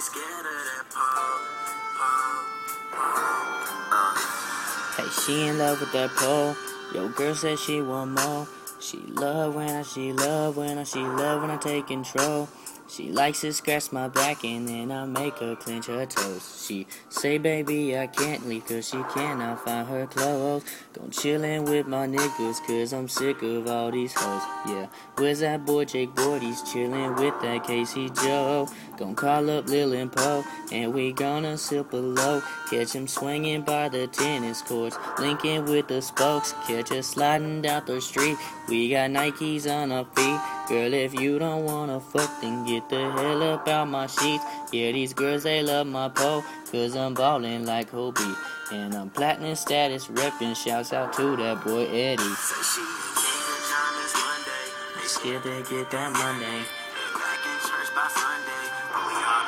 scared of that pole, Hey, she in love with that pole. Yo, girl said she want more. She love when I take control. She likes to scratch my back and then I make her clench her toes. She say, baby, I can't leave cause she cannot find her clothes. Gon' chillin' with my niggas cause I'm sick of all these hoes. Yeah, where's that boy Jake Boyd? He's chillin' with that Casey Joe. Gon' call up Lil and Poe and we gonna sip below. Catch him swinging by the tennis courts, linking with the spokes. Catch us sliding down the street. We got Nikes on our feet. Girl, if you don't wanna fuck, then get the hell up out my sheets. Yeah, these girls, they love my pole, cause I'm ballin' like Kobe. And I'm platinum status reppin', shouts out to that boy Eddie. say she ain't get her diamonds Monday. Scared to get that Monday. Back in church by Sunday, but we all